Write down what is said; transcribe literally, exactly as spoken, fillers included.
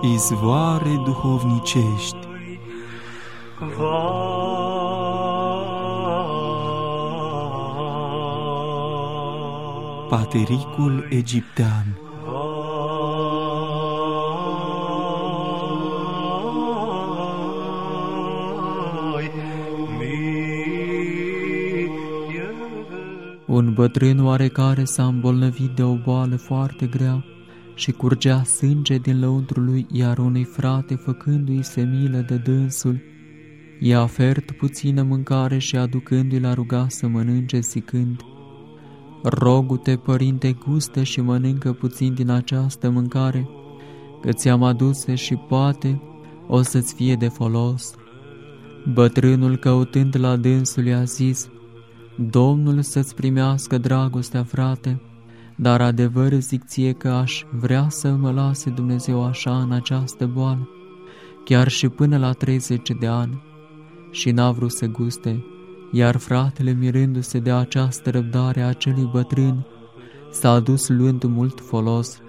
izvoare duhovnicești. Patericul egiptean. Un bătrân oarecare s-a îmbolnăvit de o boală foarte grea și curgea sânge din lăuntrul lui, iar unui frate, făcându-i se milă de dânsul, i-a ofert puțină mâncare și aducându-i l-a rugat să mănânce, zicând: „Rogu-te, părinte, gustă și mănâncă puțin din această mâncare, că ți-am aduse și poate o să-ți fie de folos.” Bătrânul, căutând la dânsul, i-a zis: „Domnul să-ți primească dragostea, frate, dar adevăr zic ție că aș vrea să mă lase Dumnezeu așa în această boală, chiar și până la treizeci de ani.” Și n-a vrut să guste, iar fratele, mirându-se de această răbdare a acelui bătrân, s-a dus luând mult folos.